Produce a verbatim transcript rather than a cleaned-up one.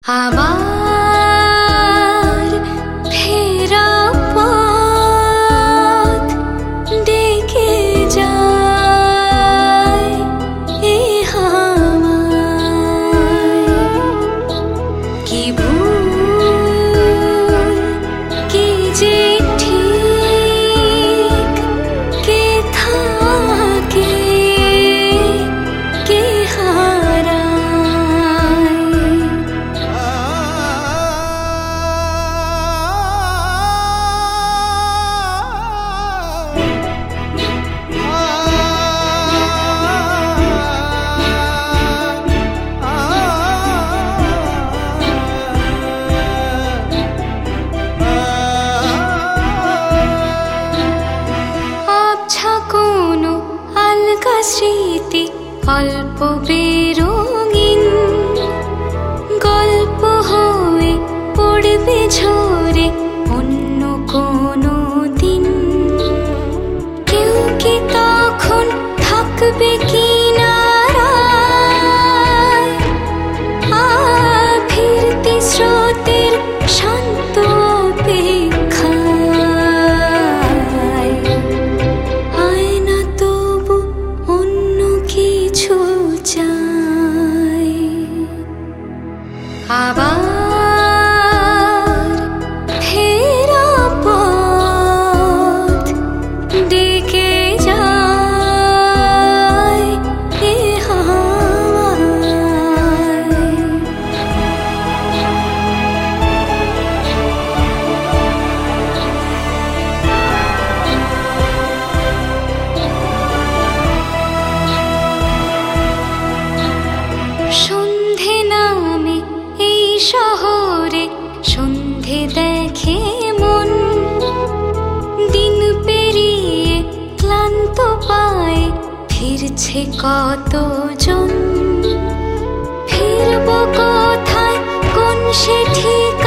আবার ফেরা পথ ডেকে যায় এ হাওয়ায়। কি ভুল কি যে ঠিক, কে থাকে কে হারায়। আবছা কোনো আলগা স্মৃতি অল্প বেরঙিন গল্প হয়ে পড়বে ঝরে অন্য কোনো দিন। কেউ কি তখন থাকবে কিনারায়, ফিরতি স্রোতের শান্ত অপেক্ষায়। আয়না তবু অন্য কিছু চাই। আবার ফেরা পথ ডেকে যায় এ হাওয়ায়। সন্ধে নামে এই শহরে সন্ধে দেখে মন, দিন পেরিয়ে ক্লান্ত পায় ফিরছে কতজন। ফিরব কোথায় কোন সে ঠিক